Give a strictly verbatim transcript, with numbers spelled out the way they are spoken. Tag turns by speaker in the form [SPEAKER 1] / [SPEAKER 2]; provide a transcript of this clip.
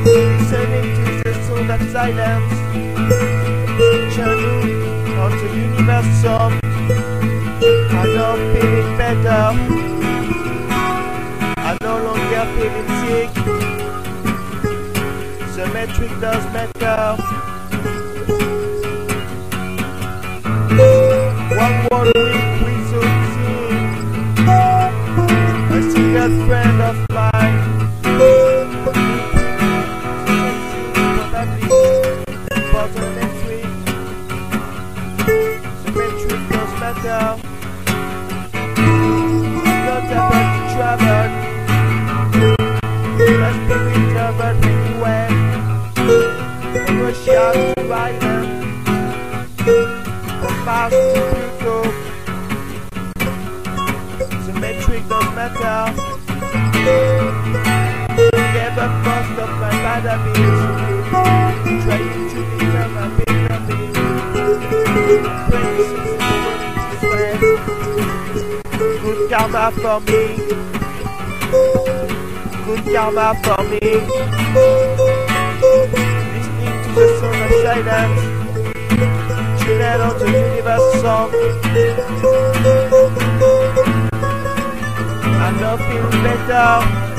[SPEAKER 1] Listening to the sound of silence, channel on the universe song. I'm now feeling better. I'm no longer feeling sick. The metric does matter. One more week we soon see a single friend of mine. Probably for the next week. The metric does matter. Not about to travel. Let's be recovered anywhere. From Russia to Ireland. From Mars to Pluto. The metric does matter. Gave up most of my bad habits. Trying to become a bigger being. Good karma for me. Good karma for me. Listening to the sound of silence. Tune out on the universe song. I'm not feeling better.